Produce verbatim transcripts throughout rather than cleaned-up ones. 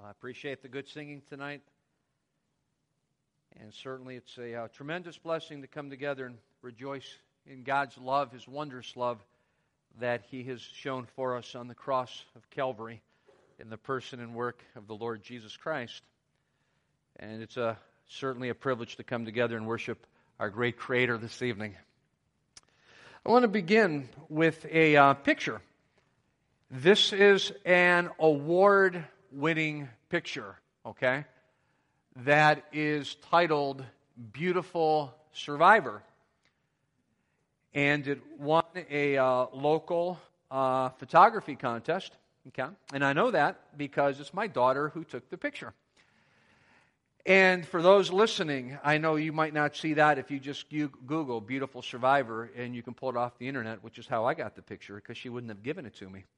Well, I appreciate the good singing tonight. And certainly it's a uh, tremendous blessing to come together and rejoice in God's love, His wondrous love that He has shown for us on the cross of Calvary in the person and work of the Lord Jesus Christ. And it's a, certainly a privilege to come together and worship our great Creator this evening. I want to begin with a uh, picture. This is an award-winning picture, okay, that is titled Beautiful Survivor. And it won a uh, local uh, photography contest, okay? And I know that because it's my daughter who took the picture. And for those listening, I know you might not see that if you just Google Beautiful Survivor, and you can pull it off the internet, which is how I got the picture, because she wouldn't have given it to me.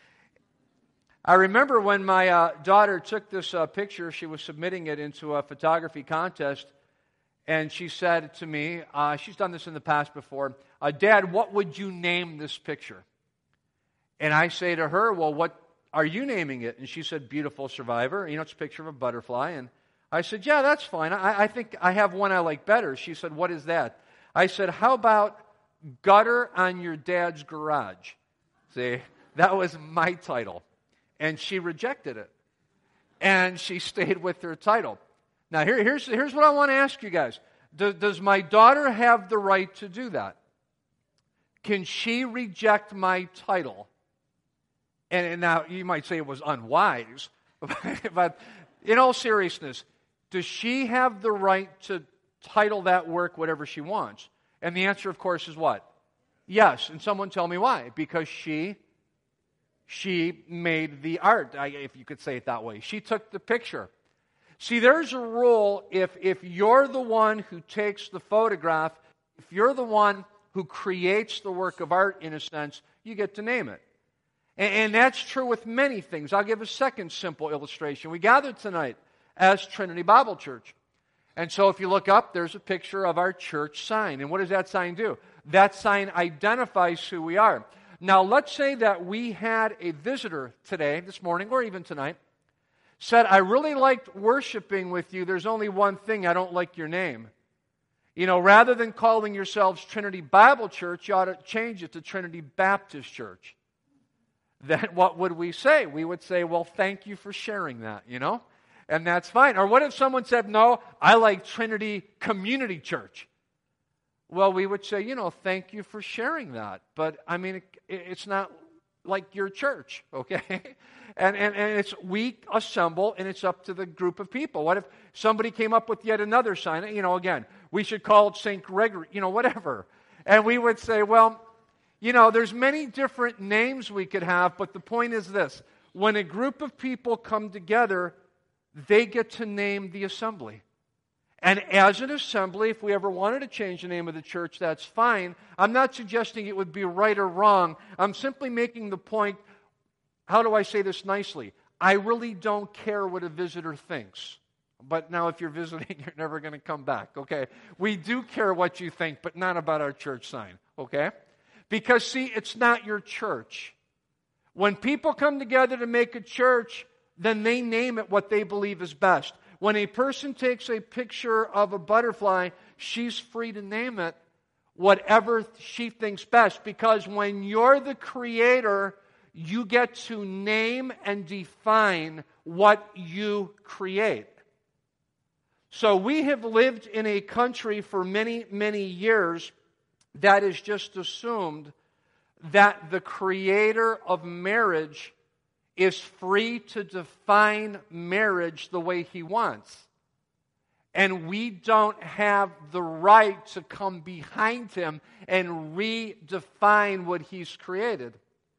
I remember when my uh, daughter took this uh, picture, she was submitting it into a photography contest, and she said to me, uh, she's done this in the past before, uh, Dad, what would you name this picture? And I say to her, well, what are you naming it? And she said, Beautiful Survivor. You know, it's a picture of a butterfly. And I said, yeah, that's fine. I, I think I have one I like better. She said, what is that? I said, how about Gutter on Your Dad's Garage? See, that was my title. And she rejected it. And she stayed with her title. Now, here, here's, here's what I want to ask you guys. Does, does my daughter have the right to do that? Can she reject my title? And, and now, you might say it was unwise. But in all seriousness, does she have the right to title that work whatever she wants? And the answer, of course, is what? Yes. And someone tell me why. Because she... She made the art, if you could say it that way. She took the picture. See, there's a rule if, if you're the one who takes the photograph, if you're the one who creates the work of art, in a sense, you get to name it. And, and that's true with many things. I'll give a second simple illustration. We gathered tonight as Trinity Bible Church. And so if you look up, there's a picture of our church sign. And what does that sign do? That sign identifies who we are. Now, let's say that we had a visitor today, this morning, or even tonight, said, I really liked worshiping with you. There's only one thing, I don't like your name. You know, rather than calling yourselves Trinity Bible Church, you ought to change it to Trinity Baptist Church. Then what would we say? We would say, well, thank you for sharing that, you know? And that's fine. Or what if someone said, no, I like Trinity Community Church? Well, we would say, you know, thank you for sharing that. But, I mean, it, it's not like your church, okay? And, and and it's, we assemble, and it's up to the group of people. What if somebody came up with yet another sign? You know, again, we should call it Saint Gregory, you know, whatever. And we would say, well, you know, there's many different names we could have, but the point is this. When a group of people come together, they get to name the assembly. And as an assembly, if we ever wanted to change the name of the church, that's fine. I'm not suggesting it would be right or wrong. I'm simply making the point, how do I say this nicely? I really don't care what a visitor thinks. But now if you're visiting, you're never going to come back, okay? We do care what you think, but not about our church sign, okay? Because, see, it's not your church. When people come together to make a church, then they name it what they believe is best. When a person takes a picture of a butterfly, she's free to name it whatever she thinks best. Because when you're the creator, you get to name and define what you create. So we have lived in a country for many, many years that has just assumed that the creator of marriage is free to define marriage the way he wants. And we don't have the right to come behind him and redefine what he's created.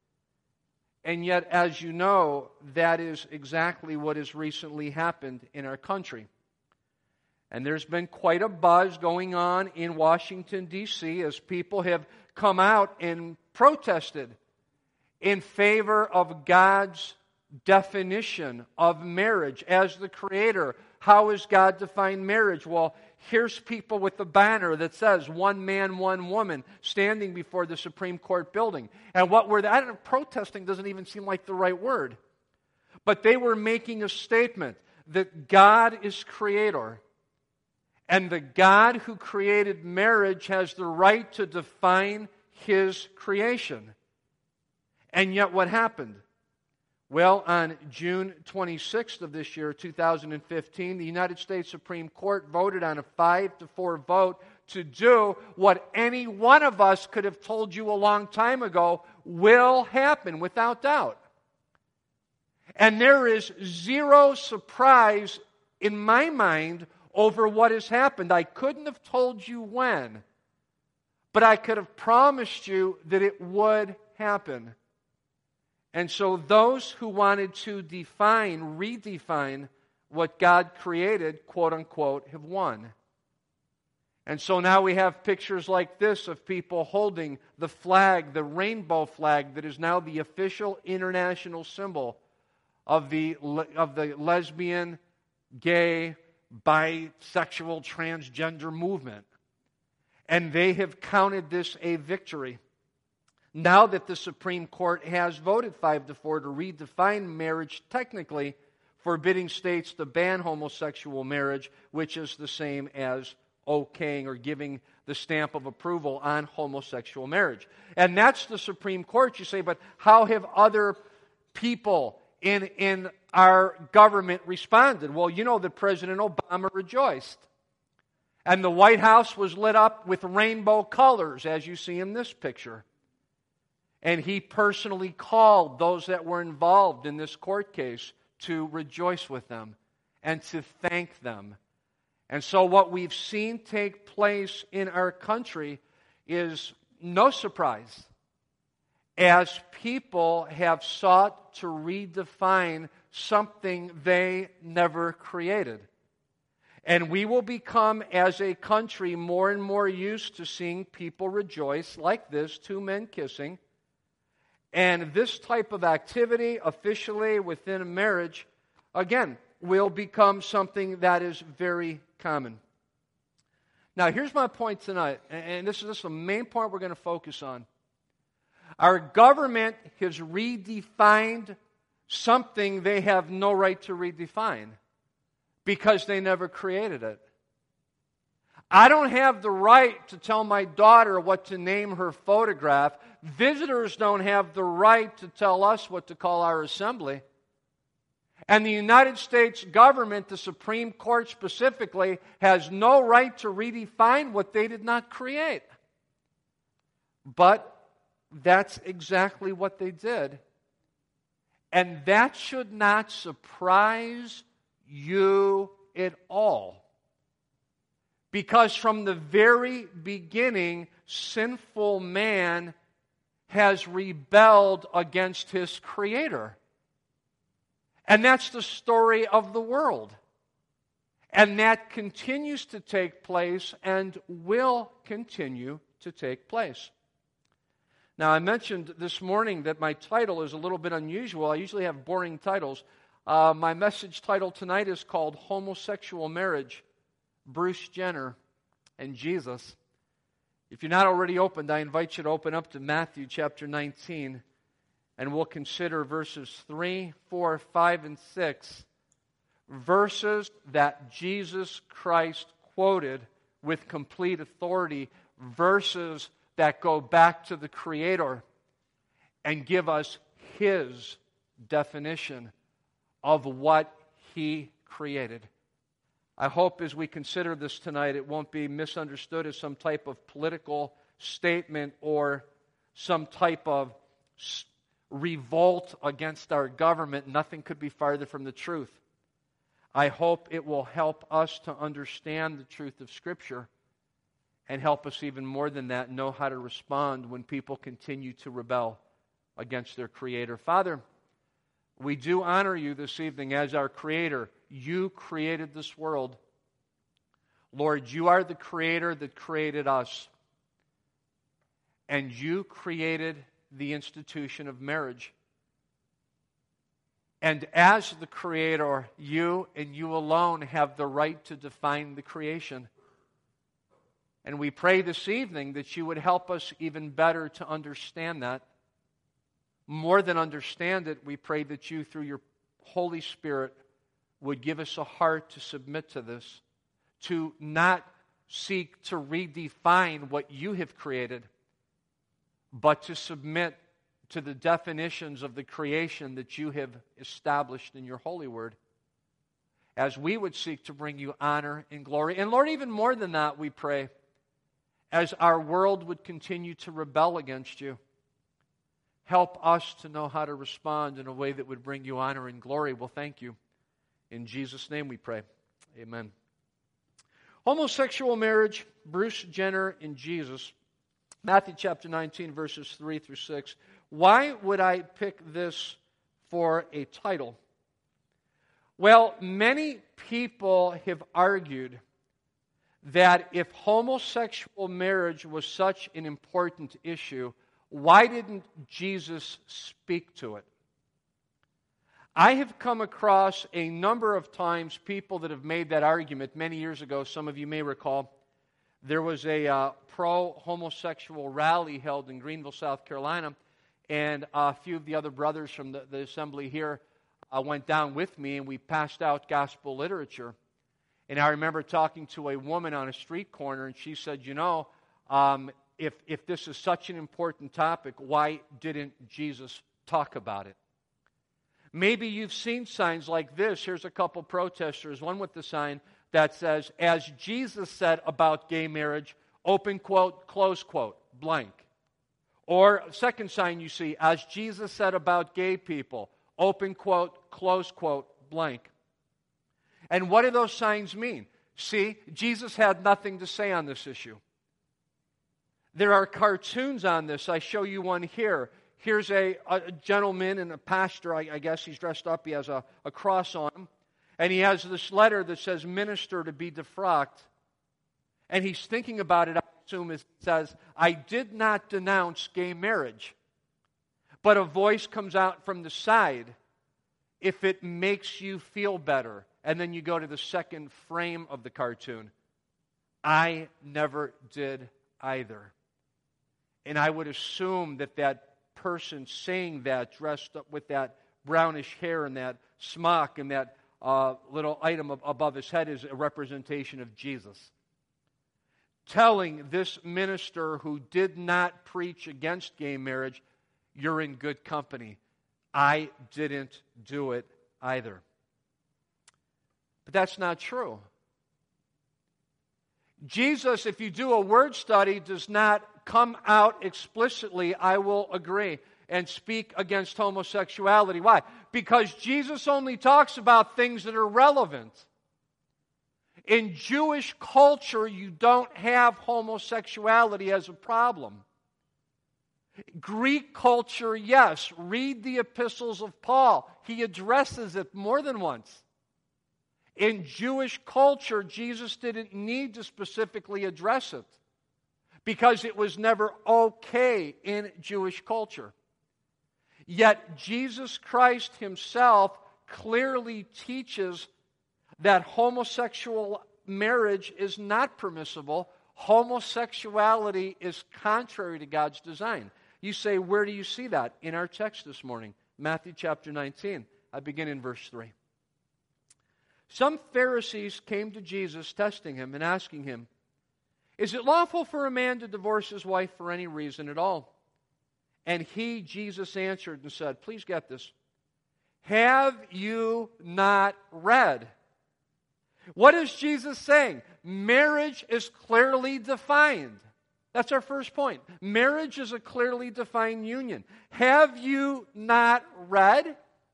And yet, as you know, that is exactly what has recently happened in our country. And there's been quite a buzz going on in Washington, D C as people have come out and protested in favor of God's definition of marriage as the creator. How has God defined marriage? Well, here's people with a banner that says one man, one woman standing before the Supreme Court building. And what we're I don't know, protesting doesn't even seem like the right word. But they were making a statement that God is creator. And the God who created marriage has the right to define His creation. And yet what happened? Well, on June twenty-sixth of this year, two thousand fifteen, the United States Supreme Court voted on a five to four vote to do what any one of us could have told you a long time ago will happen without doubt. And there is zero surprise in my mind over what has happened. I couldn't have told you when, but I could have promised you that it would happen. And so those who wanted to define, redefine what God created, quote unquote, have won. And so now we have pictures like this of people holding the flag, the rainbow flag that is now the official international symbol of the, of the lesbian, gay, bisexual, transgender movement. And they have counted this a victory. Now that the Supreme Court has voted five to four to redefine marriage technically, forbidding states to ban homosexual marriage, which is the same as okaying or giving the stamp of approval on homosexual marriage. And that's the Supreme Court. You say, but how have other people in, in our government responded? Well, you know that President Obama rejoiced. And the White House was lit up with rainbow colors, as you see in this picture. And he personally called those that were involved in this court case to rejoice with them and to thank them. And so what we've seen take place in our country is no surprise, as people have sought to redefine something they never created. And we will become, as a country, more and more used to seeing people rejoice like this, two men kissing. And this type of activity, officially within a marriage, again, will become something that is very common. Now, here's my point tonight, and this is, this is the main point we're going to focus on. Our government has redefined something they have no right to redefine because they never created it. I don't have the right to tell my daughter what to name her photograph. Visitors don't have the right to tell us what to call our assembly. And the United States government, the Supreme Court specifically, has no right to redefine what they did not create. But that's exactly what they did. And that should not surprise you at all. Because from the very beginning, sinful man has rebelled against his Creator. And that's the story of the world. And that continues to take place and will continue to take place. Now, I mentioned this morning that my title is a little bit unusual. I usually have boring titles. Uh, my message title tonight is called Homosexual Marriage, Bruce Jenner and Jesus. If you're not already opened, I invite you to open up to Matthew chapter nineteen, and we'll consider verses three, four, five, and six, verses that Jesus Christ quoted with complete authority, verses that go back to the Creator and give us His definition of what He created. I hope as we consider this tonight, it won't be misunderstood as some type of political statement or some type of revolt against our government. Nothing could be farther from the truth. I hope it will help us to understand the truth of Scripture and help us even more than that know how to respond when people continue to rebel against their Creator. Father, we do honor You this evening as our Creator. You created this world. Lord, You are the Creator that created us. And You created the institution of marriage. And as the Creator, You and You alone have the right to define the creation. And we pray this evening that You would help us even better to understand that. More than understand it, we pray that You, through Your Holy Spirit would give us a heart to submit to this, to not seek to redefine what you have created, but to submit to the definitions of the creation that you have established in your holy word, as we would seek to bring you honor and glory. And Lord, even more than that, we pray, as our world would continue to rebel against you, help us to know how to respond in a way that would bring you honor and glory. Well, thank you. In Jesus' name we pray. Amen. Homosexual marriage, Bruce Jenner and Jesus. Matthew chapter nineteen, verses three through six. Why would I pick this for a title? Well, many people have argued that if homosexual marriage was such an important issue, why didn't Jesus speak to it? I have come across a number of times people that have made that argument. Many years ago, some of you may recall, there was a uh, pro-homosexual rally held in Greenville, South Carolina, and a few of the other brothers from the, the assembly here uh, went down with me, and we passed out gospel literature. And I remember talking to a woman on a street corner, and she said, you know, um, if, if this is such an important topic, why didn't Jesus talk about it? Maybe you've seen signs like this. Here's a couple protesters, one with the sign that says, as Jesus said about gay marriage, open quote, close quote, blank. Or second sign you see, as Jesus said about gay people, open quote, close quote, blank. And what do those signs mean? See, Jesus had nothing to say on this issue. There are cartoons on this. I show you one here. Here's a, a gentleman and a pastor, I, I guess he's dressed up. He has a, a cross on him. And he has this letter that says, minister to be defrocked. And he's thinking about it, I assume it says, I did not denounce gay marriage. But a voice comes out from the side, if it makes you feel better. And then you go to the second frame of the cartoon. I never did either. And I would assume that that person saying that, dressed up with that brownish hair and that smock and that uh, little item above his head, is a representation of Jesus. Telling this minister who did not preach against gay marriage, you're in good company. I didn't do it either. But that's not true. Jesus, if you do a word study, does not come out explicitly, I will agree, and speak against homosexuality. Why? Because Jesus only talks about things that are relevant. In Jewish culture, you don't have homosexuality as a problem. Greek culture, yes. Read the epistles of Paul. He addresses it more than once. In Jewish culture, Jesus didn't need to specifically address it, because it was never okay in Jewish culture. Yet Jesus Christ himself clearly teaches that homosexual marriage is not permissible. Homosexuality is contrary to God's design. You say, where do you see that? In our text this morning, Matthew chapter nineteen. I begin in verse three. Some Pharisees came to Jesus, testing him and asking him, is it lawful for a man to divorce his wife for any reason at all? And he, Jesus, answered and said, please get this, have you not read? What is Jesus saying? Marriage is clearly defined. That's our first point. Marriage is a clearly defined union. Have you not read?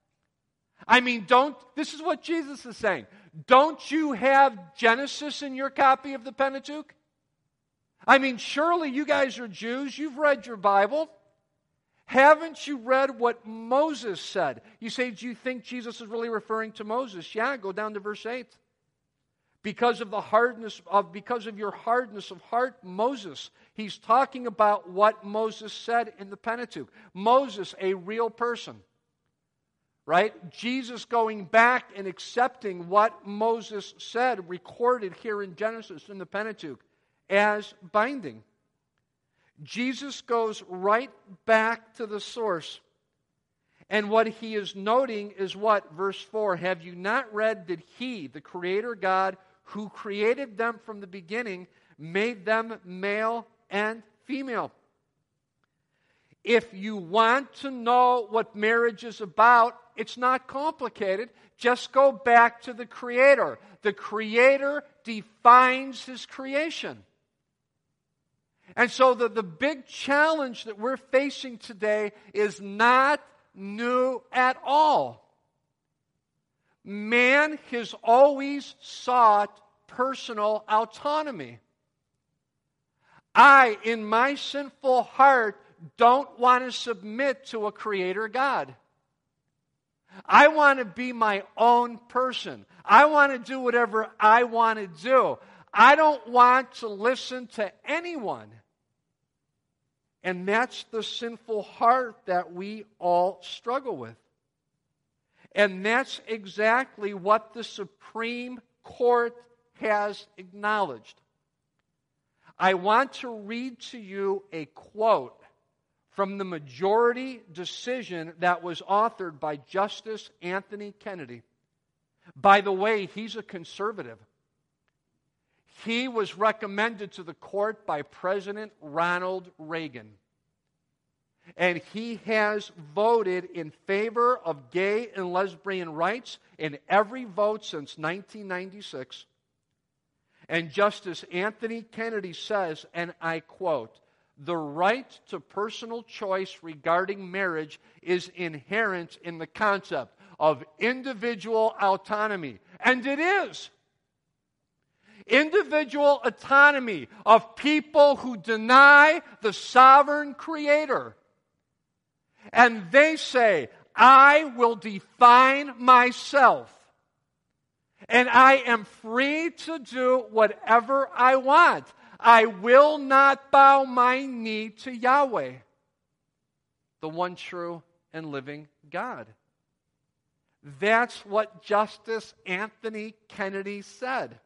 I mean, don't, this is what Jesus is saying. Don't you have Genesis in your copy of the Pentateuch? I mean, surely you guys are Jews. You've read your Bible. Haven't you read what Moses said? You say, do you think Jesus is really referring to Moses? Yeah, go down to verse eight. Because of the hardness of, because of your hardness of heart, Moses. He's talking about what Moses said in the Pentateuch. Moses, a real person. Right? Jesus going back and accepting what Moses said, recorded here in Genesis, in the Pentateuch, as binding. Jesus goes right back to the source And what he is noting is what? Verse four, have you not read that he, the Creator God, who created them from the beginning, made them male and female? If you want to know what marriage is about, it's not complicated. Just go back to the Creator. The Creator defines His creation. And so the, the big challenge that we're facing today is not new at all. Man has always sought personal autonomy. I, in my sinful heart, don't want to submit to a Creator God. I want to be my own person. I want to do whatever I want to do. I don't want to listen to anyone. And that's the sinful heart that we all struggle with. And that's exactly what the Supreme Court has acknowledged. I want to read to you a quote from the majority decision that was authored by Justice Anthony Kennedy. By the way, he's a conservative. He was recommended to the court by President Ronald Reagan. And he has voted in favor of gay and lesbian rights in every vote since nineteen ninety-six. And Justice Anthony Kennedy says, and I quote, "The right to personal choice regarding marriage is inherent in the concept of individual autonomy." And it is. Individual autonomy of people who deny the sovereign Creator. And they say, I will define myself. And I am free to do whatever I want. I will not bow my knee to Yahweh, the one true and living God. That's what Justice Anthony Kennedy said.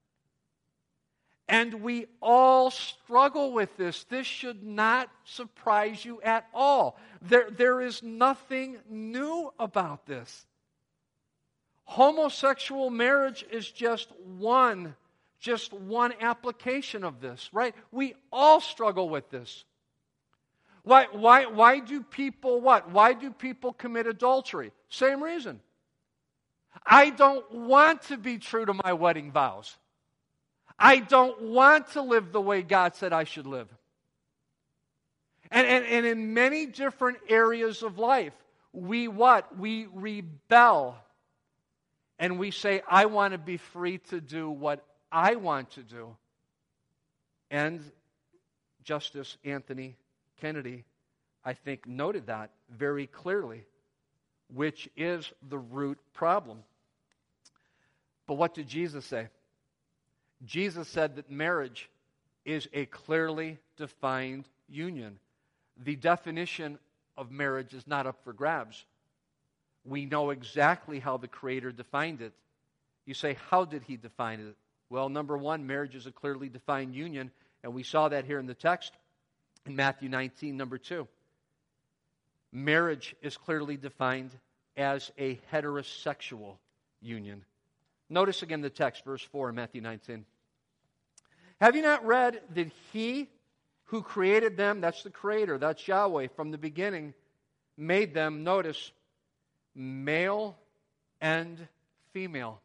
And we all struggle with this. This should not surprise you at all. There, there is nothing new about this. Homosexual marriage is just one, just one application of this, right? We all struggle with this. Why, why, why do people what? Why do people commit adultery? Same reason. I don't want to be true to my wedding vows. I don't want to live the way God said I should live. And, and, and in many different areas of life, we what? We rebel. And we say, I want to be free to do what I want to do. And Justice Anthony Kennedy, I think, noted that very clearly, which is the root problem. But what did Jesus say? Jesus said that marriage is a clearly defined union. The definition of marriage is not up for grabs. We know exactly how the Creator defined it. You say, how did He define it? Well, number one, marriage is a clearly defined union, and we saw that here in the text in Matthew nineteen, number two. Marriage is clearly defined as a heterosexual union. Notice again the text, verse four in Matthew nineteen. Have you not read that He who created them, that's the Creator, that's Yahweh, from the beginning, made them, notice, male and female.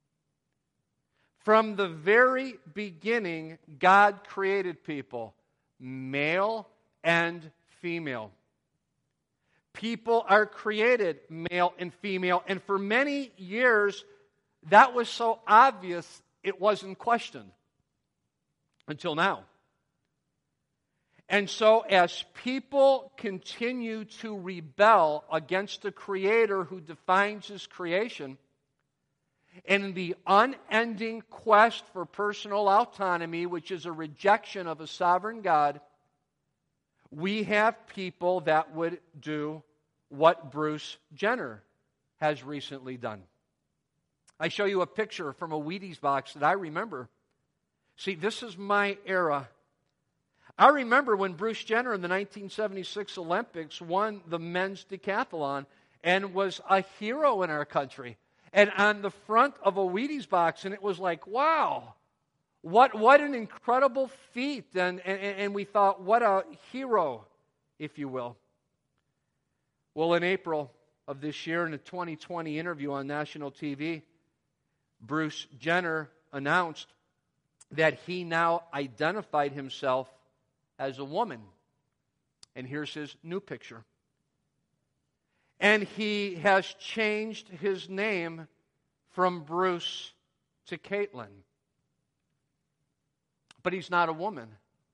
From the very beginning, God created people, male and female. People are created male and female, and for many years, that was so obvious it wasn't questioned until now. And so as people continue to rebel against the Creator who defines His creation, and in the unending quest for personal autonomy, which is a rejection of a sovereign God, we have people that would do what Bruce Jenner has recently done. I show you a picture from a Wheaties box that I remember. See, this is my era. I remember when Bruce Jenner in the nineteen seventy-six Olympics won the men's decathlon, and was a hero in our country. And on the front of a Wheaties box, and it was like, wow, what what an incredible feat. And, and, and we thought, what a hero, if you will. Well, in April of this year, in a twenty twenty interview on national T V, Bruce Jenner announced that he now identified himself as a woman. And here's his new picture. And he has changed his name from Bruce to Caitlin. But he's not a woman.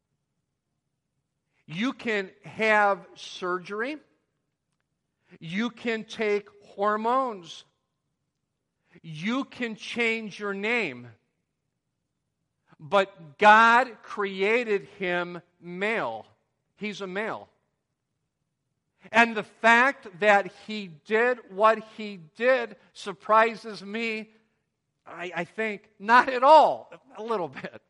You can have surgery. You can take hormones. You can change your name. But God created him male. He's a male. And the fact that he did what he did surprises me, I, I think, not at all, a little bit.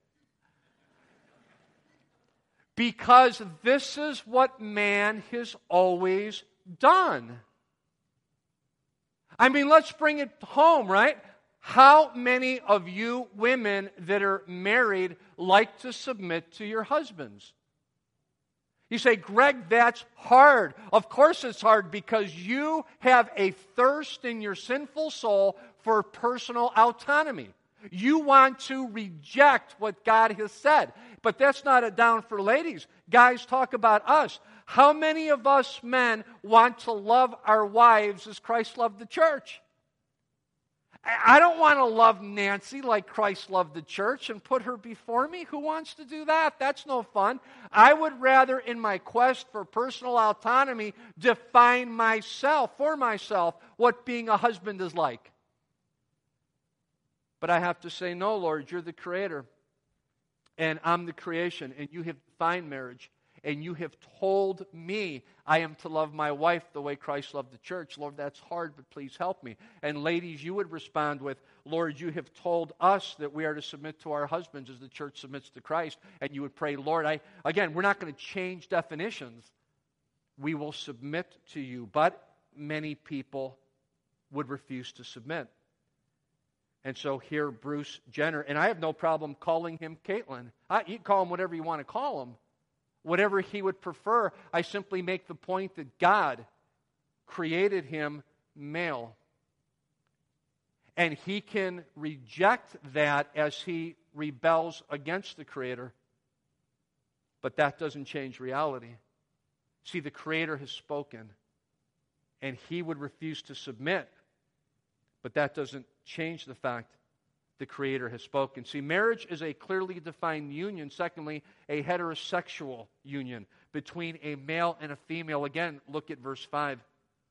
Because this is what man has always done. I mean, let's bring it home, right? How many of you women that are married like to submit to your husbands? You say, Greg, that's hard. Of course it's hard because you have a thirst in your sinful soul for personal autonomy. You want to reject what God has said. But that's not a down for ladies. Guys, talk about us. How many of us men want to love our wives as Christ loved the church? I don't want to love Nancy like Christ loved the church and put her before me. Who wants to do that? That's no fun. I would rather, in my quest for personal autonomy, define myself, for myself, what being a husband is like. But I have to say, no, Lord, you're the creator, and I'm the creation, and you have defined marriage. And you have told me I am to love my wife the way Christ loved the church. Lord, that's hard, but please help me. And ladies, you would respond with, Lord, you have told us that we are to submit to our husbands as the church submits to Christ. And you would pray, Lord, I again, we're not going to change definitions. We will submit to you. But many people would refuse to submit. And so here, Bruce Jenner, and I have no problem calling him Caitlin. I, you can call him whatever you want to call him. Whatever he would prefer, I simply make the point that God created him male. And he can reject that as he rebels against the Creator. But that doesn't change reality. See, the Creator has spoken, and he would refuse to submit. But that doesn't change the fact the Creator has spoken. See, marriage is a clearly defined union. Secondly, a heterosexual union between a male and a female. Again, look at verse five.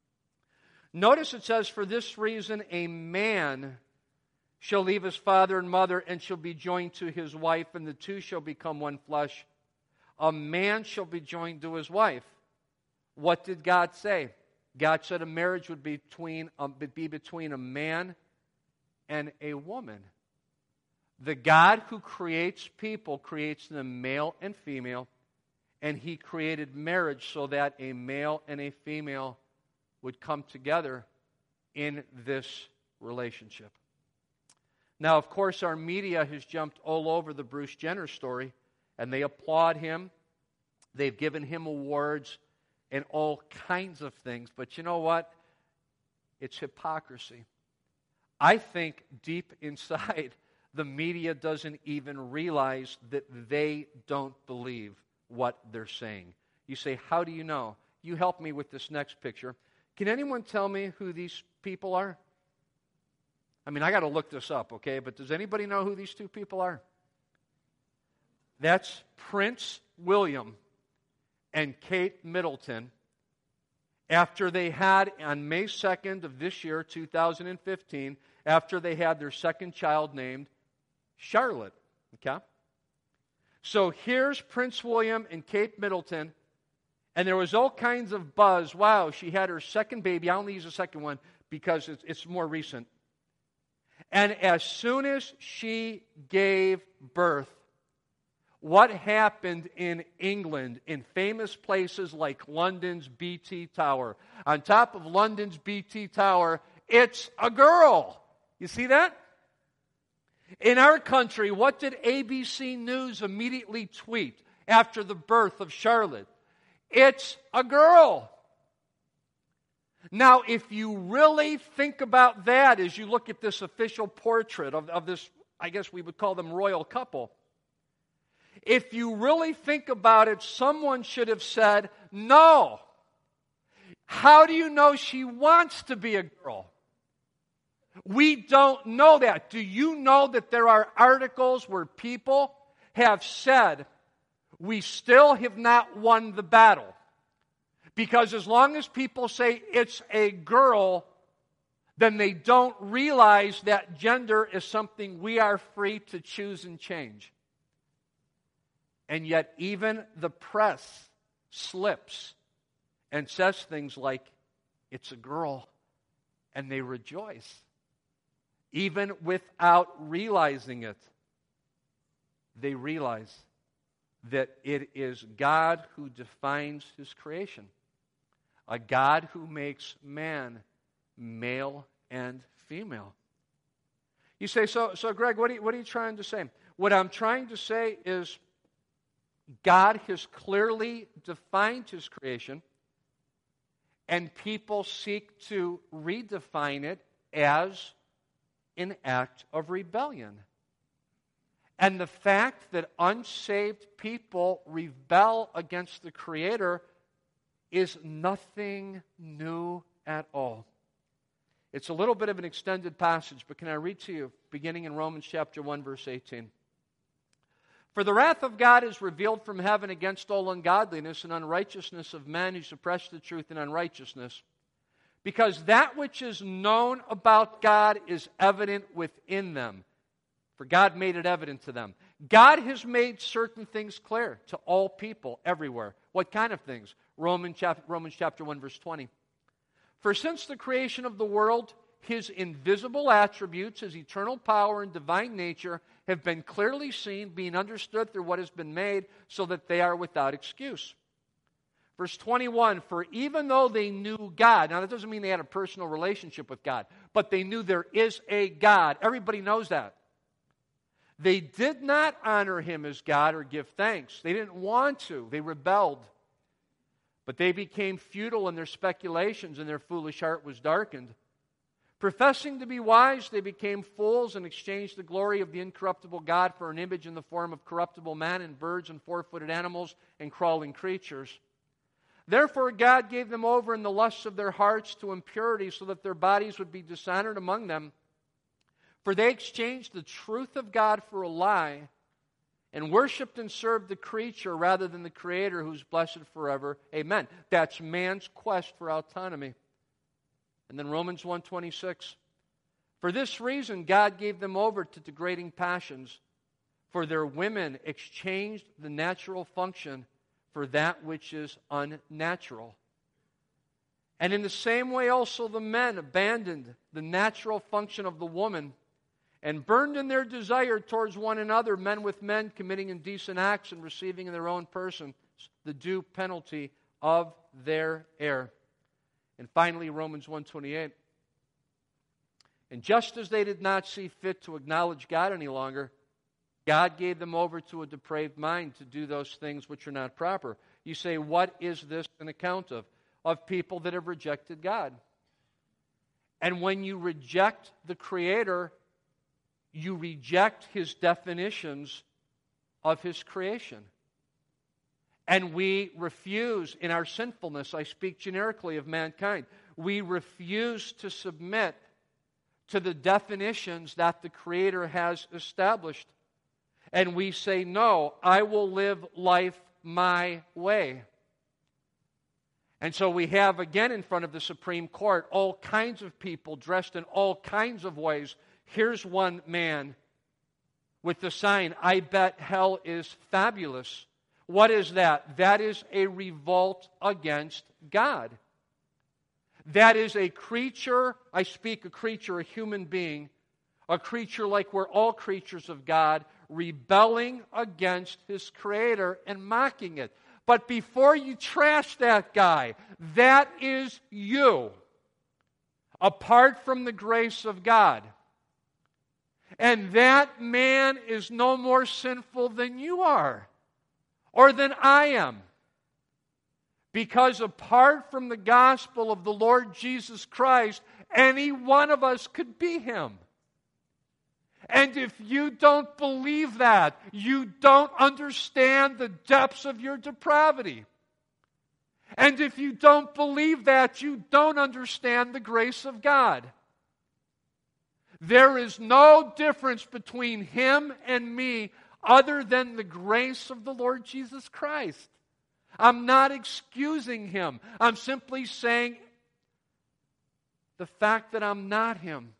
Notice it says, for this reason a man shall leave his father and mother and shall be joined to his wife, and the two shall become one flesh. A man shall be joined to his wife. What did God say? God said a marriage would be between, um, be between a man and a woman. The God who creates people creates them male and female, and he created marriage so that a male and a female would come together in this relationship. Now, of course, our media has jumped all over the Bruce Jenner story, and they applaud him. They've given him awards and all kinds of things. But you know what? It's hypocrisy. I think deep inside, the media doesn't even realize that they don't believe what they're saying. You say, how do you know? You help me with this next picture. Can anyone tell me who these people are? I mean, I got to look this up, okay? But does anybody know who these two people are? That's Prince William and Kate Middleton. After they had, on May second of this year, two thousand fifteen, after they had their second child named Charlotte. Okay? So here's Prince William and Kate Middleton, and there was all kinds of buzz. Wow, she had her second baby. I only use the second one because it's, it's more recent. And as soon as she gave birth, what happened in England in famous places like London's B T Tower. On top of London's B T Tower, it's a girl. You see that? In our country, what did A B C News immediately tweet after the birth of Charlotte? It's a girl. Now, if you really think about that as you look at this official portrait of, of this, I guess we would call them royal couple, if you really think about it, someone should have said, no. How do you know she wants to be a girl? We don't know that. Do you know that there are articles where people have said, we still have not won the battle? Because as long as people say it's a girl, then they don't realize that gender is something we are free to choose and change. And yet even the press slips and says things like, it's a girl, and they rejoice, even without realizing it. They realize that it is God who defines His creation, a God who makes man male and female. You say, so, so Greg, what are you, what are you trying to say? What I'm trying to say is God has clearly defined His creation, and people seek to redefine it as an act of rebellion. And the fact that unsaved people rebel against the Creator is nothing new at all. It's a little bit of an extended passage, but can I read to you, beginning in Romans chapter one, verse eighteen? For the wrath of God is revealed from heaven against all ungodliness and unrighteousness of men who suppress the truth in unrighteousness, because that which is known about God is evident within them. For God made it evident to them. God has made certain things clear to all people everywhere. What kind of things? Romans chapter, Romans chapter one, verse twenty. For since the creation of the world, His invisible attributes, His eternal power and divine nature, have been clearly seen, being understood through what has been made, so that they are without excuse. Verse twenty-one, for even though they knew God, now that doesn't mean they had a personal relationship with God, but they knew there is a God. Everybody knows that. They did not honor Him as God or give thanks. They didn't want to. They rebelled. But they became futile in their speculations, and their foolish heart was darkened. Professing to be wise, they became fools and exchanged the glory of the incorruptible God for an image in the form of corruptible man and birds and four-footed animals and crawling creatures. Therefore God gave them over in the lusts of their hearts to impurity, so that their bodies would be dishonored among them. For they exchanged the truth of God for a lie, and worshipped and served the creature rather than the Creator, who is blessed forever. Amen. That's man's quest for autonomy. And then Romans one twenty-six. For this reason God gave them over to degrading passions, for their women exchanged the natural function for that which is unnatural. And in the same way also the men abandoned the natural function of the woman, and burned in their desire towards one another, men with men, committing indecent acts and receiving in their own person the due penalty of their error. And finally, Romans one twenty-eight. And just as they did not see fit to acknowledge God any longer, God gave them over to a depraved mind to do those things which are not proper. You say, what is this an account of? Of people that have rejected God. And when you reject the Creator, you reject His definitions of His creation. And we refuse, in our sinfulness, I speak generically of mankind, we refuse to submit to the definitions that the Creator has established. And we say, no, I will live life my way. And so we have again in front of the Supreme Court all kinds of people dressed in all kinds of ways. Here's one man with the sign, I bet hell is fabulous. What is that? That is a revolt against God. That is a creature, I speak a creature, a human being, a creature like we're all creatures of God, rebelling against his Creator and mocking it. But before you trash that guy, that is you, apart from the grace of God. And that man is no more sinful than you are, or than I am. Because apart from the gospel of the Lord Jesus Christ, any one of us could be him. And if you don't believe that, you don't understand the depths of your depravity. And if you don't believe that, you don't understand the grace of God. There is no difference between him and me other than the grace of the Lord Jesus Christ. I'm not excusing him. I'm simply saying the fact that I'm not him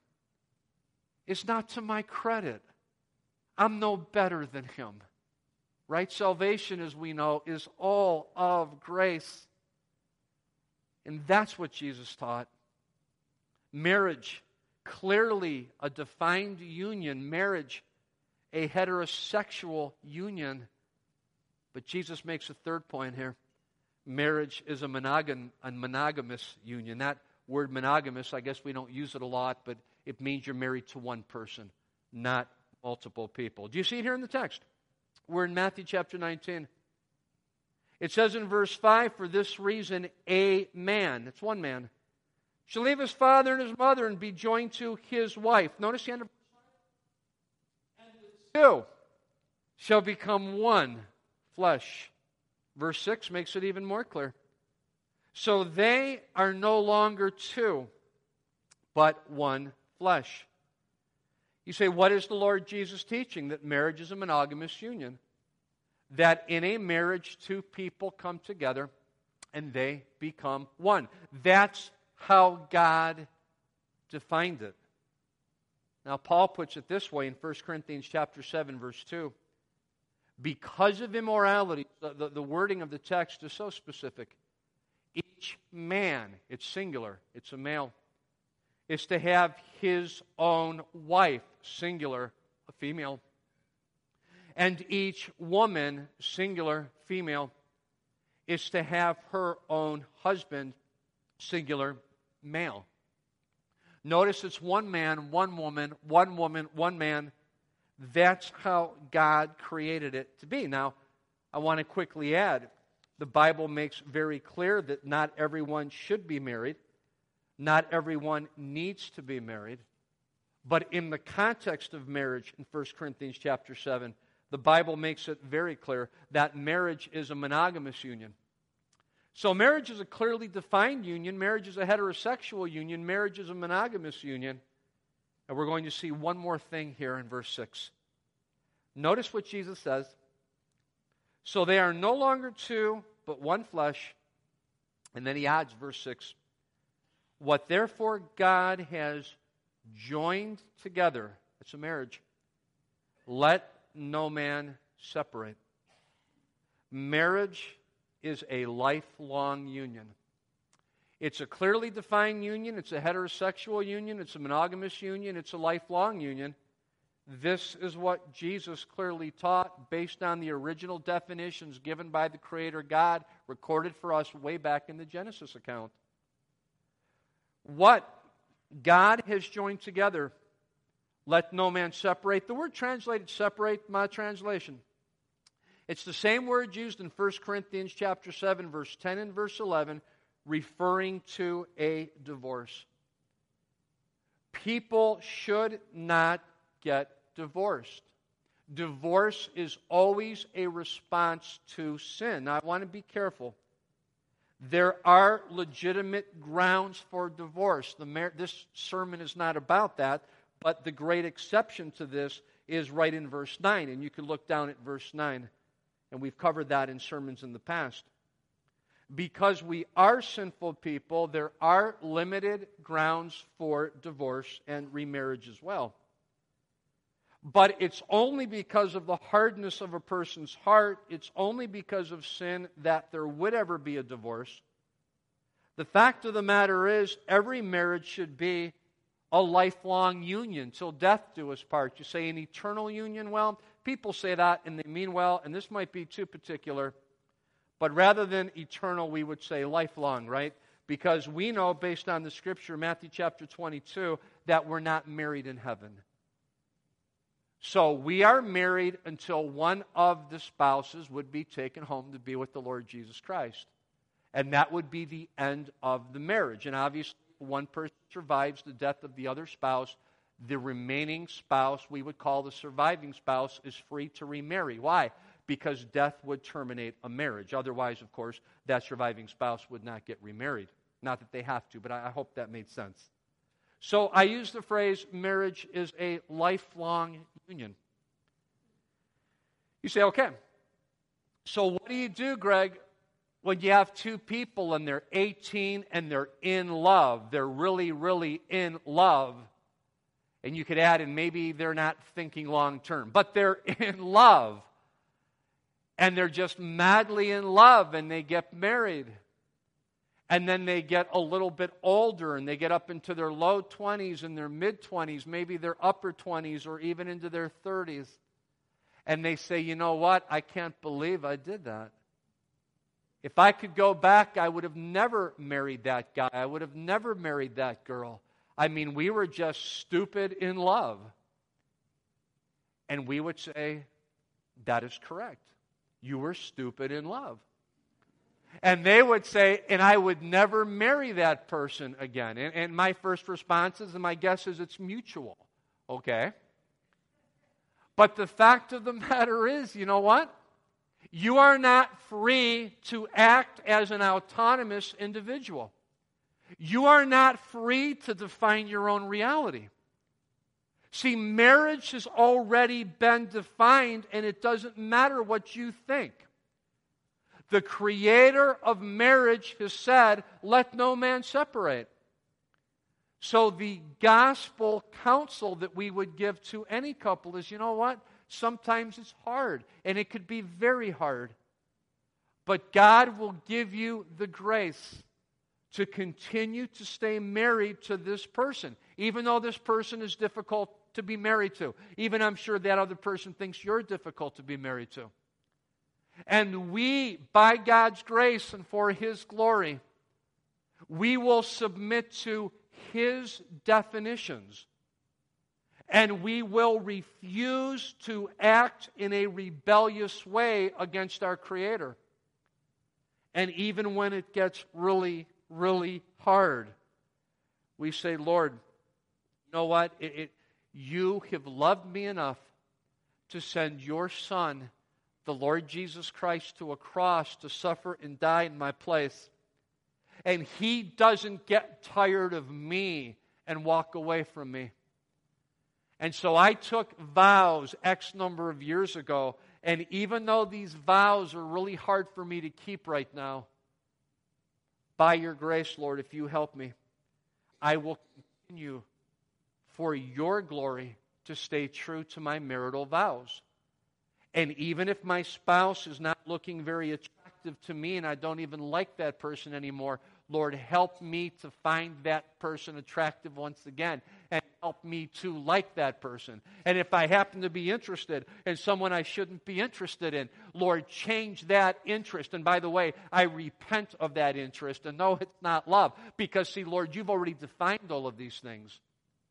is not to my credit. I'm no better than him. Right? Salvation, as we know, is all of grace. And that's what Jesus taught. Marriage, clearly a defined union. Marriage, a heterosexual union. But Jesus makes a third point here. Marriage is a, monogam, a monogamous union. That word monogamous, I guess we don't use it a lot, but it means you're married to one person, not multiple people. Do you see it here in the text? We're in Matthew chapter nineteen. It says in verse five, for this reason, a man, it's one man, shall leave his father and his mother and be joined to his wife. Notice the end of verse five. And the two shall become one flesh. Verse six makes it even more clear. So they are no longer two, but one flesh. You say, what is the Lord Jesus teaching? That marriage is a monogamous union. That in a marriage, two people come together and they become one. That's how God defined it. Now, Paul puts it this way in First Corinthians chapter seven, verse two. Because of immorality, the, the, the wording of the text is so specific. Each man, it's singular, it's a male, is to have his own wife, singular, a female. And each woman, singular, female, is to have her own husband, singular, male. Notice it's one man, one woman, one woman, one man. That's how God created it to be. Now, I want to quickly add, the Bible makes very clear that not everyone should be married. Not everyone needs to be married. But in the context of marriage in First Corinthians chapter seven, the Bible makes it very clear that marriage is a monogamous union. So marriage is a clearly defined union. Marriage is a heterosexual union. Marriage is a monogamous union. And we're going to see one more thing here in verse six. Notice what Jesus says. So they are no longer two, but one flesh. And then he adds, verse six, what therefore God has joined together, it's a marriage, let no man separate. Marriage is a lifelong union. It's a clearly defined union. It's a heterosexual union. It's a monogamous union. It's a lifelong union. This is what Jesus clearly taught based on the original definitions given by the Creator God, recorded for us way back in the Genesis account. What God has joined together, let no man separate. The word translated separate, my translation, it's the same word used in First Corinthians chapter seven, verse ten and verse eleven, referring to a divorce. People should not get divorced. Divorce is always a response to sin. Now, I want to be careful. There are legitimate grounds for divorce. The mar- this sermon is not about that, but the great exception to this is right in verse nine, and you can look down at verse nine, and we've covered that in sermons in the past. Because we are sinful people, there are limited grounds for divorce and remarriage as well. But it's only because of the hardness of a person's heart, it's only because of sin that there would ever be a divorce. The fact of the matter is, every marriage should be a lifelong union, till death do us part. You say an eternal union? Well, people say that and they mean well, and this might be too particular, but rather than eternal, we would say lifelong, right? Because we know, based on the Scripture, Matthew chapter twenty-two, that we're not married in heaven. So we are married until one of the spouses would be taken home to be with the Lord Jesus Christ. And that would be the end of the marriage. And obviously, if one person survives the death of the other spouse, the remaining spouse, we would call the surviving spouse, is free to remarry. Why? Because death would terminate a marriage. Otherwise, of course, that surviving spouse would not get remarried. Not that they have to, but I hope that made sense. So I use the phrase, marriage is a lifelong union. You say, okay, so what do you do, Greg, when you have two people and they're eighteen and they're in love? They're really, really in love. And you could add, and maybe they're not thinking long term, but they're in love. And they're just madly in love and they get married. And then they get a little bit older and they get up into their low twenties and their mid-twenties, maybe their upper twenties or even into their thirties. And they say, you know what? I can't believe I did that. If I could go back, I would have never married that guy. I would have never married that girl. I mean, we were just stupid in love. And we would say, that is correct. You were stupid in love. And they would say, and I would never marry that person again. And, and my first response is, and my guess is it's mutual. Okay? But the fact of the matter is, you know what? You are not free to act as an autonomous individual. You are not free to define your own reality. See, marriage has already been defined, and it doesn't matter what you think. The creator of marriage has said, let no man separate. So the gospel counsel that we would give to any couple is, you know what? Sometimes it's hard, and it could be very hard. But God will give you the grace to continue to stay married to this person, even though this person is difficult to be married to. Even I'm sure that other person thinks you're difficult to be married to. And we, by God's grace and for His glory, we will submit to His definitions. And we will refuse to act in a rebellious way against our Creator. And even when it gets really, really hard, we say, Lord, you know what? It, it, you have loved me enough to send your Son, the Lord Jesus Christ, to a cross to suffer and die in my place. And He doesn't get tired of me and walk away from me. And so I took vows X number of years ago, and even though these vows are really hard for me to keep right now, by your grace, Lord, if you help me, I will continue for your glory to stay true to my marital vows. And even if my spouse is not looking very attractive to me and I don't even like that person anymore, Lord, help me to find that person attractive once again and help me to like that person. And if I happen to be interested in someone I shouldn't be interested in, Lord, change that interest. And by the way, I repent of that interest. And no, it's not love. Because, see, Lord, you've already defined all of these things.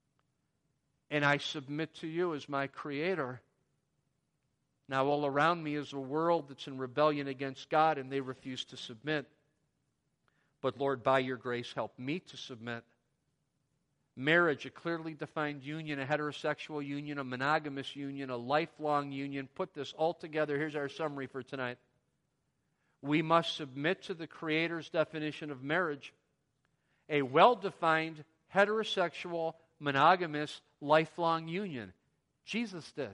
And I submit to you as my Creator. Now, all around me is a world that's in rebellion against God, and they refuse to submit. But, Lord, by your grace, help me to submit. Marriage, a clearly defined union, a heterosexual union, a monogamous union, a lifelong union. Put this all together. Here's our summary for tonight. We must submit to the Creator's definition of marriage, a well-defined, heterosexual, monogamous, lifelong union. Jesus did.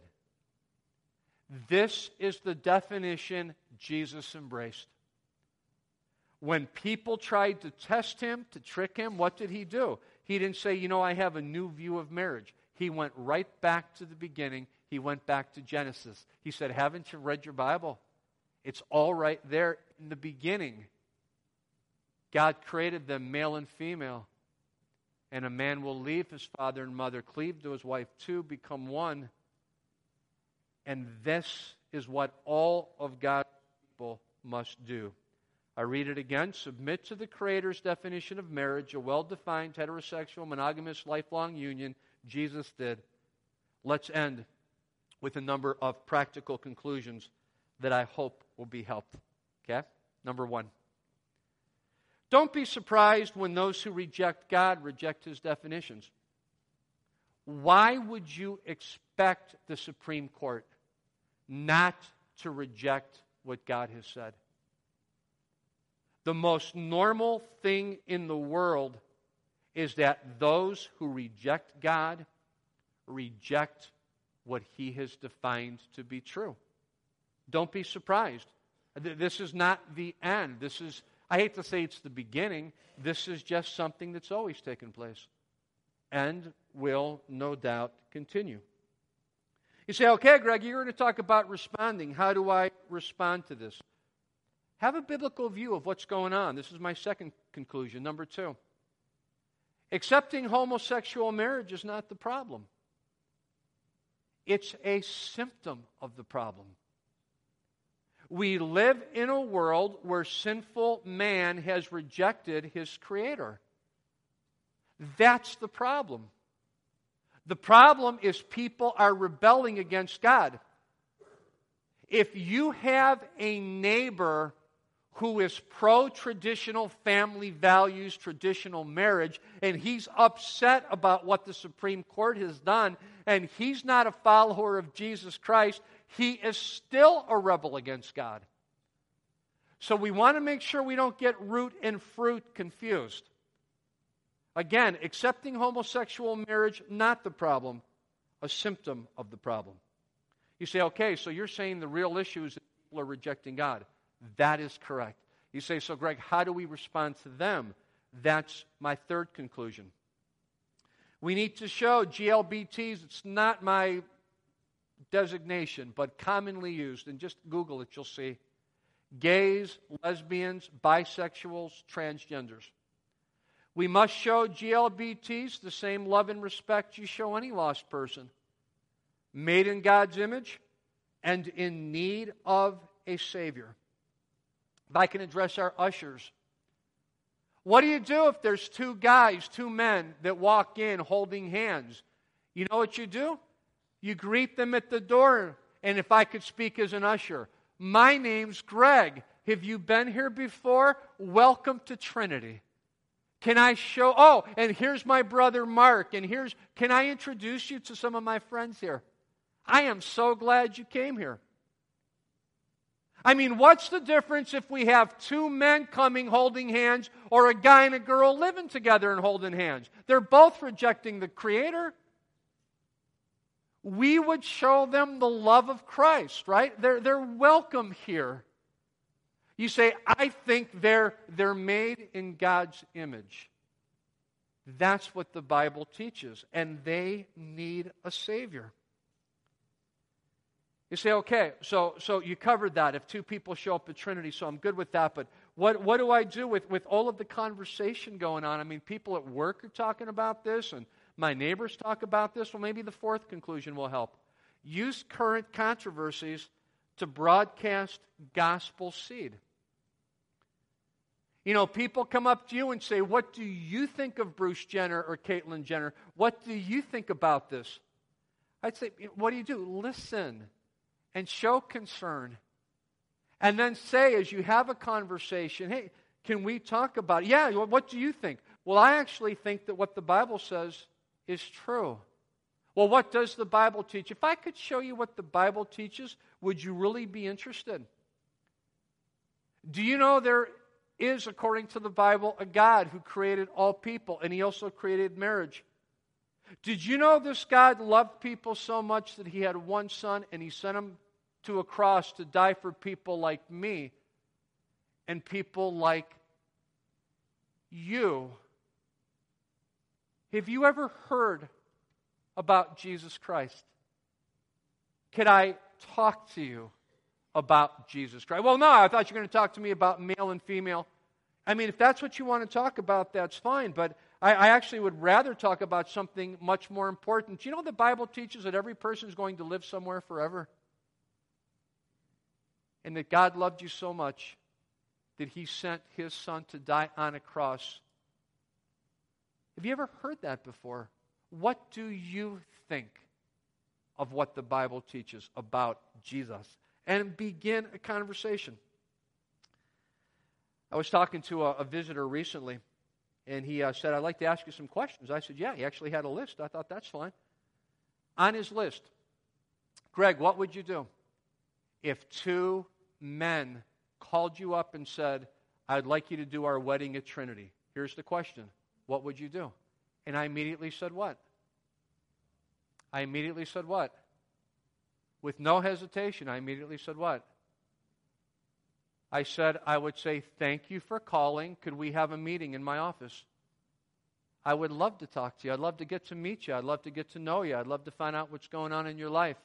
This is the definition Jesus embraced. When people tried to test him, to trick him, what did he do? He didn't say, you know, I have a new view of marriage. He went right back to the beginning. He went back to Genesis. He said, haven't you read your Bible? It's all right there in the beginning. God created them male and female. And a man will leave his father and mother, cleave to his wife, two become one. And this is what all of God's people must do. I read it again. Submit to the Creator's definition of marriage, a well-defined heterosexual, monogamous, lifelong union. Jesus did. Let's end with a number of practical conclusions that I hope will be helpful. Okay? Number one. Don't be surprised when those who reject God reject His definitions. Why would you expect the Supreme Court not to reject what God has said? The most normal thing in the world is that those who reject God reject what He has defined to be true. Don't be surprised. This is not the end. This is, I hate to say it's the beginning. This is just something that's always taken place and will no doubt continue. You say, okay, Greg, you're going to talk about responding. How do I respond to this? Have a biblical view of what's going on. This is my second conclusion. Number two. Accepting homosexual marriage is not the problem. It's a symptom of the problem. We live in a world where sinful man has rejected his Creator. That's the problem. The problem is people are rebelling against God. If you have a neighbor who is pro-traditional family values, traditional marriage, and he's upset about what the Supreme Court has done, and he's not a follower of Jesus Christ, he is still a rebel against God. So we want to make sure we don't get root and fruit confused. Again, accepting homosexual marriage, not the problem, a symptom of the problem. You say, okay, so you're saying the real issue is that people are rejecting God. That is correct. You say, so Greg, how do we respond to them? That's my third conclusion. We need to show G L B Ts, it's not my designation, but commonly used, and just Google it, you'll see. Gays, lesbians, bisexuals, transgenders. We must show G L B Ts the same love and respect you show any lost person. Made in God's image and in need of a Savior. If I can address our ushers. What do you do if there's two guys, two men that walk in holding hands? You know what you do? You greet them at the door. And if I could speak as an usher, my name's Greg. Have you been here before? Welcome to Trinity. Can I show, oh, and here's my brother Mark, and here's, can I introduce you to some of my friends here? I am so glad you came here. I mean, what's the difference if we have two men coming holding hands or a guy and a girl living together and holding hands? They're both rejecting the Creator. We would show them the love of Christ, right? They're, they're welcome here. You say, I think they're, they're made in God's image. That's what the Bible teaches, and they need a Savior. You say, okay, so so you covered that. If two people show up at Trinity, so I'm good with that. But what, what do I do with, with all of the conversation going on? I mean, people at work are talking about this, and my neighbors talk about this. Well, maybe the fourth conclusion will help. Use current controversies to broadcast gospel seed. You know, people come up to you and say, what do you think of Bruce Jenner or Caitlyn Jenner? What do you think about this? I'd say, what do you do? Listen and show concern. And then say, as you have a conversation, hey, can we talk about it? Yeah, what do you think? Well, I actually think that what the Bible says is true. Well, what does the Bible teach? If I could show you what the Bible teaches, would you really be interested? Do you know there is, according to the Bible, a God who created all people, and He also created marriage? Did you know this God loved people so much that He had one Son, and He sent Him to a cross to die for people like me and people like you? Have you ever heard about Jesus Christ? Could I talk to you about Jesus Christ? Well, no, I thought you were going to talk to me about male and female. I mean, if that's what you want to talk about, that's fine. But I, I actually would rather talk about something much more important. Do you know the Bible teaches that every person is going to live somewhere forever? and that God loved you so much that He sent His Son to die on a cross. Have you ever heard that before? What do you think of what the Bible teaches about Jesus? And begin a conversation. I was talking to a, a visitor recently, and he uh, said, I'd like to ask you some questions. I said, yeah, he actually had a list. I thought, that's fine. On his list, Greg, what would you do if two men called you up and said, I'd like you to do our wedding at Trinity? Here's the question. What would you do? And I immediately said what? I immediately said what? With no hesitation, I immediately said what? I said, I would say, thank you for calling. Could we have a meeting in my office? I would love to talk to you. I'd love to get to meet you. I'd love to get to know you. I'd love to find out what's going on in your life.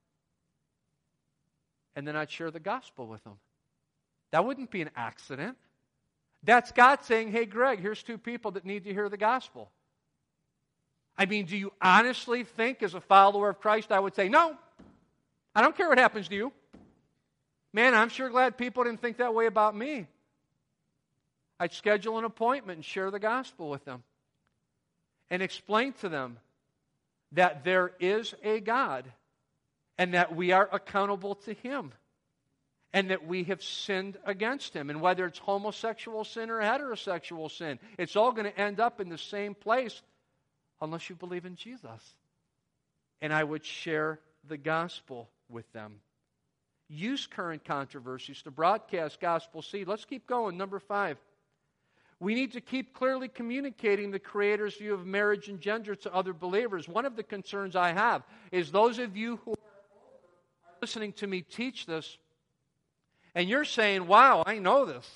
And then I'd share the gospel with them. That wouldn't be an accident. That's God saying, hey, Greg, here's two people that need to hear the gospel. I mean, do you honestly think as a follower of Christ I would say, no, I don't care what happens to you. Man, I'm sure glad people didn't think that way about me. I'd schedule an appointment and share the gospel with them and explain to them that there is a God and that we are accountable to Him and that we have sinned against Him. And whether it's homosexual sin or heterosexual sin, it's all going to end up in the same place unless you believe in Jesus. And I would share the gospel with them. Use current controversies to broadcast gospel seed. Let's keep going. Number five. We need to keep clearly communicating the Creator's view of marriage and gender to other believers. One of the concerns I have is those of you who are listening to me teach this, and you're saying, wow, I know this.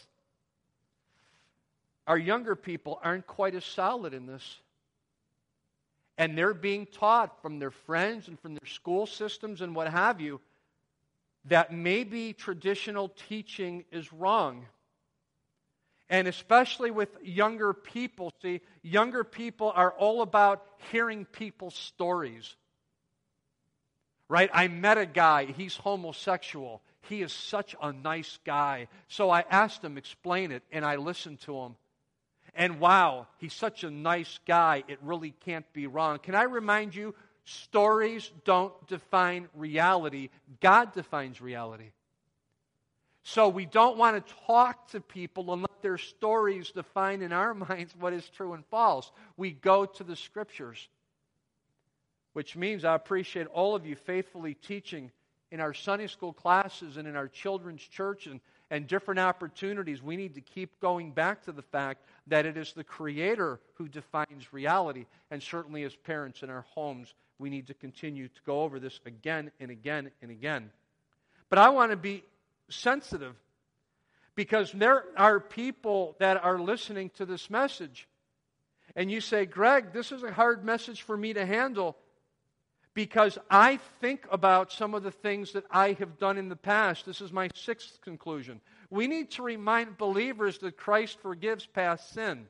Our younger people aren't quite as solid in this. And they're being taught from their friends and from their school systems and what have you that maybe traditional teaching is wrong. And especially with younger people, see, younger people are all about hearing people's stories. Right? I met a guy, he's homosexual. He is such a nice guy. So I asked him, explain it, and I listened to him. And wow, he's such a nice guy, it really can't be wrong. Can I remind you, stories don't define reality. God defines reality. So we don't want to talk to people and let their stories define in our minds what is true and false. We go to the Scriptures. Which means I appreciate all of you faithfully teaching in our Sunday school classes and in our children's church and, and different opportunities. We need to keep going back to the fact that it is the Creator who defines reality. And certainly as parents in our homes, we need to continue to go over this again and again and again. But I want to be sensitive because there are people that are listening to this message. And you say, Greg, this is a hard message for me to handle because I think about some of the things that I have done in the past. This is my sixth conclusion. We need to remind believers that Christ forgives past sin.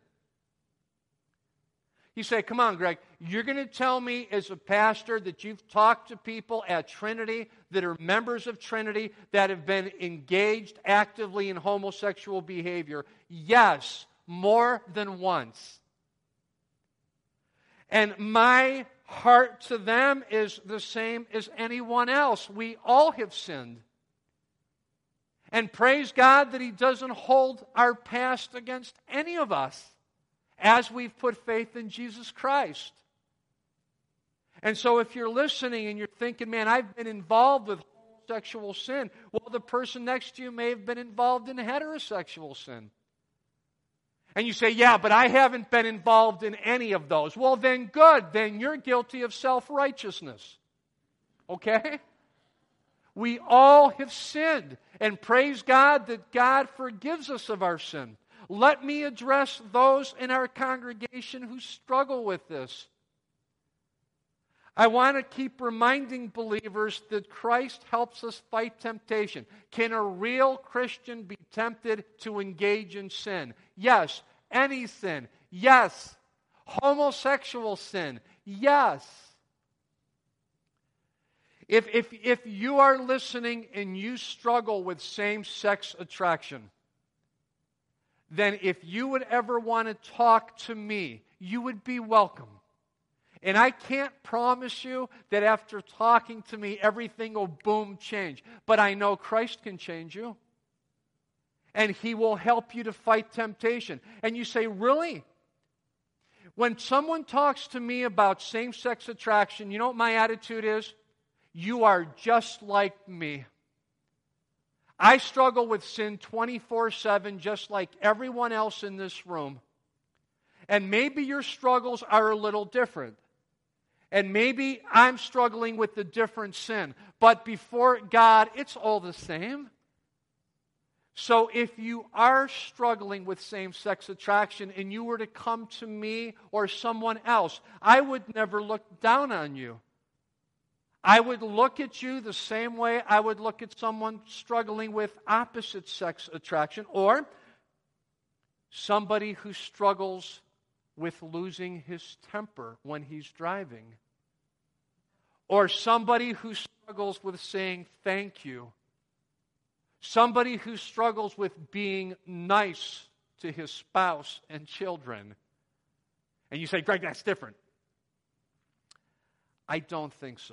You say, come on, Greg, you're going to tell me as a pastor that you've talked to people at Trinity that are members of Trinity that have been engaged actively in homosexual behavior? Yes, more than once. And my heart to them is the same as anyone else. We all have sinned. And praise God that He doesn't hold our past against any of us as we've put faith in Jesus Christ. And so if you're listening and you're thinking, man, I've been involved with homosexual sin, well, the person next to you may have been involved in heterosexual sin. And you say, yeah, but I haven't been involved in any of those. Well, then good. Then you're guilty of self-righteousness. Okay? We all have sinned. And praise God that God forgives us of our sin. Let me address those in our congregation who struggle with this. I want to keep reminding believers that Christ helps us fight temptation. Can a real Christian be tempted to engage in sin? Yes. Any sin? Yes. Homosexual sin? Yes. If, if, if you are listening and you struggle with same-sex attraction, then if you would ever want to talk to me, you would be welcome. And I can't promise you that after talking to me, everything will boom change. But I know Christ can change you. And He will help you to fight temptation. And you say, really? When someone talks to me about same-sex attraction, you know what my attitude is? You are just like me. I struggle with sin twenty-four seven just like everyone else in this room. And maybe your struggles are a little different. And maybe I'm struggling with a different sin. But before God, it's all the same. So if you are struggling with same-sex attraction and you were to come to me or someone else, I would never look down on you. I would look at you the same way I would look at someone struggling with opposite sex attraction, or somebody who struggles with losing his temper when he's driving, or somebody who struggles with saying thank you, somebody who struggles with being nice to his spouse and children. And you say, Greg, that's different. I don't think so.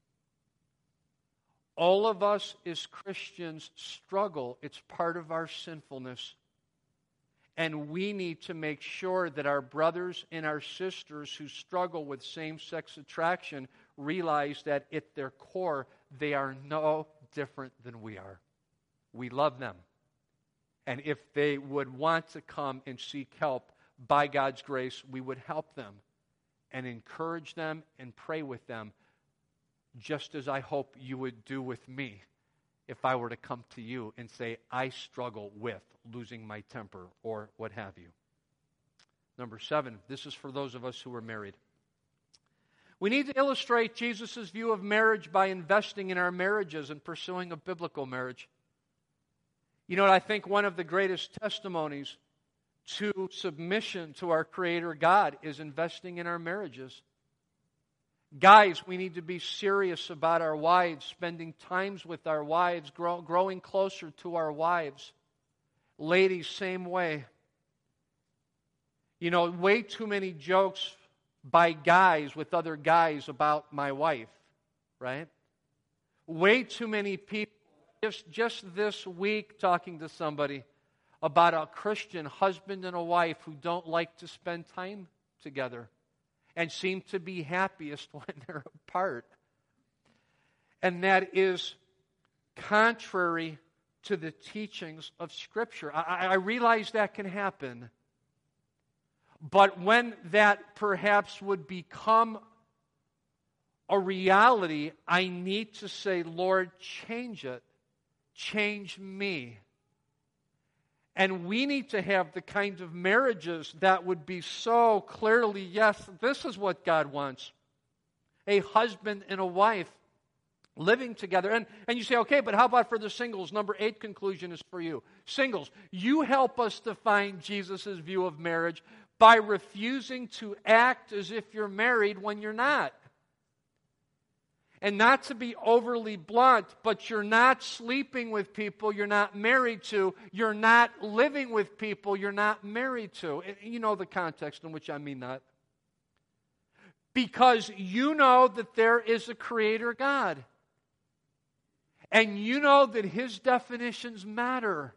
All of us as Christians struggle. It's part of our sinfulness. And we need to make sure that our brothers and our sisters who struggle with same-sex attraction realize that at their core, they are no different than we are. We love them. And if they would want to come and seek help, by God's grace, we would help them and encourage them and pray with them, just as I hope you would do with me if I were to come to you and say, I struggle with losing my temper or what have you. Number seven, this is for those of us who are married. We need to illustrate Jesus' view of marriage by investing in our marriages and pursuing a biblical marriage. You know what? I think one of the greatest testimonies to submission to our Creator God is investing in our marriages. Guys, we need to be serious about our wives, spending times with our wives, grow, growing closer to our wives. Ladies, same way. You know, way too many jokes by guys with other guys about my wife, right? Way too many people, just, just this week talking to somebody about a Christian husband and a wife who don't like to spend time together and seem to be happiest when they're apart. And that is contrary to the teachings of Scripture. I, I realize that can happen. But when that perhaps would become a reality, I need to say, Lord, change it. Change me. And we need to have the kind of marriages that would be so clearly, yes, this is what God wants. A husband and a wife living together. And, and you say, okay, but how about for the singles? Number eight conclusion is for you. Singles, you help us define Jesus' view of marriage by refusing to act as if you're married when you're not. And not to be overly blunt, but you're not sleeping with people you're not married to. You're not living with people you're not married to. And you know the context in which I mean that. Because you know that there is a Creator God. And you know that His definitions matter.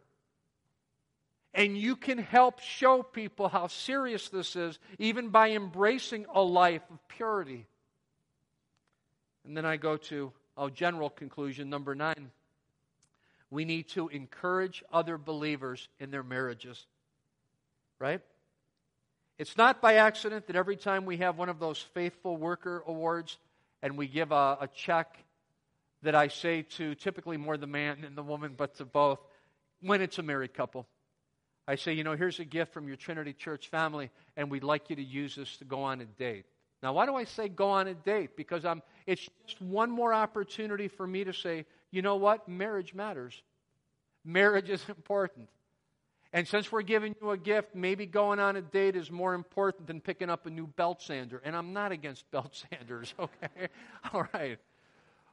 And you can help show people how serious this is, even by embracing a life of purity. And then I go to a general conclusion, number nine. We need to encourage other believers in their marriages. Right? It's not by accident that every time we have one of those faithful worker awards and we give a, a check that I say to typically more the man than the woman, but to both, when it's a married couple. I say, you know, here's a gift from your Trinity Church family, and we'd like you to use this to go on a date. Now, why do I say go on a date? Because I'm, it's just one more opportunity for me to say, you know what? Marriage matters. Marriage is important. And since we're giving you a gift, maybe going on a date is more important than picking up a new belt sander. And I'm not against belt sanders, okay? All right.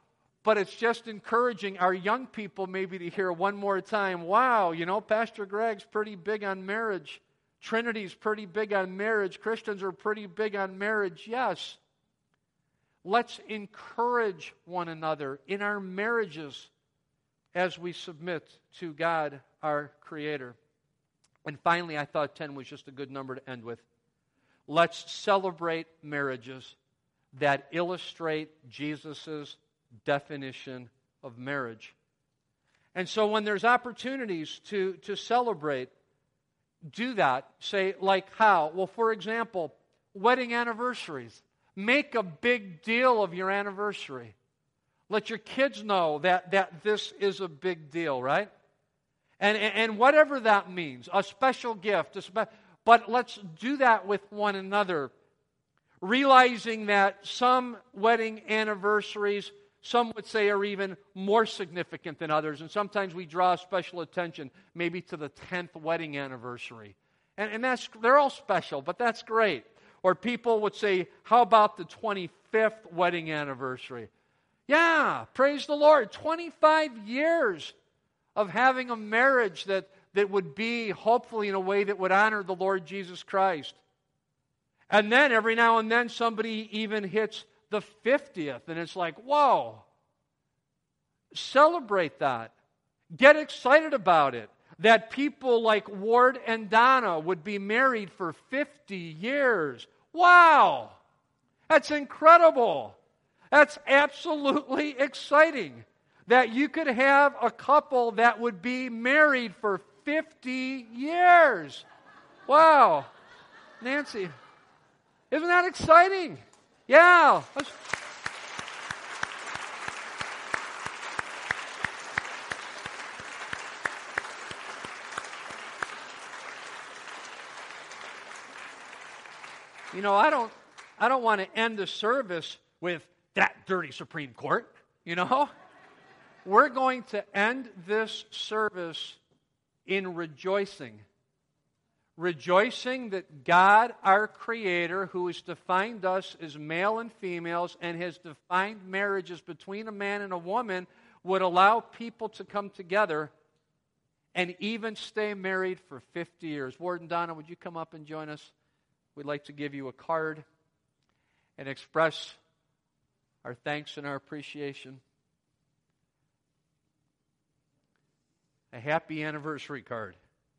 but it's just encouraging our young people maybe to hear one more time, wow, you know, Pastor Greg's pretty big on marriage. Trinity's pretty big on marriage. Christians are pretty big on marriage. Yes. Let's encourage one another in our marriages as we submit to God, our Creator. And finally, I thought ten was just a good number to end with. Let's celebrate marriages that illustrate Jesus' definition of marriage. And so when there's opportunities to, to celebrate, do that. Say, like how? Well, for example, wedding anniversaries. Make a big deal of your anniversary. Let your kids know that, that this is a big deal, right? And, and, and whatever that means, a special gift, a spe- but let's do that with one another. Realizing that some wedding anniversaries, some would say, are even more significant than others. And sometimes we draw special attention maybe to the tenth wedding anniversary. And, and that's they're all special, but that's great. Or people would say, how about the twenty-fifth wedding anniversary? Yeah, praise the Lord. twenty-five years of having a marriage that, that would be, hopefully, in a way that would honor the Lord Jesus Christ. And then every now and then somebody even hits the fiftieth, and it's like, whoa. Celebrate that. Get excited about it. That people like Ward and Donna would be married for fifty years. Wow! That's incredible. That's absolutely exciting. That you could have a couple that would be married for fifty years. Wow. Nancy, isn't that exciting? Yeah. Let's... You know, I don't I don't want to end the service with that dirty Supreme Court, you know? We're going to end this service in rejoicing. Rejoicing that God, our Creator, who has defined us as male and females and has defined marriages between a man and a woman, would allow people to come together and even stay married for fifty years. Ward and Donna, would you come up and join us? We'd like to give you a card and express our thanks and our appreciation. A happy anniversary card.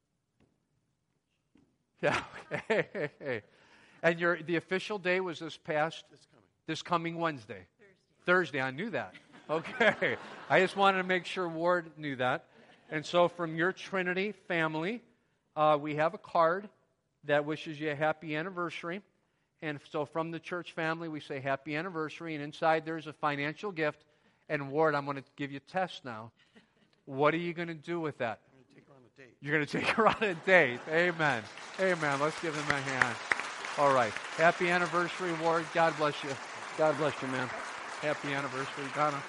Yeah. And your the official day was this past This coming. this coming Wednesday. Thursday. Thursday, I knew that. Okay. I just wanted to make sure Ward knew that. And so from your Trinity family, uh, we have a card that wishes you a happy anniversary. And so from the church family, we say happy anniversary. And inside there's a financial gift. And Ward, I'm going to give you a test now. What are you going to do with that? I'm going to take her on a date. You're going to take her on a date. Amen. Amen. Let's give him a hand. All right. Happy anniversary, Ward. God bless you. God bless you, man. Happy anniversary, Donna.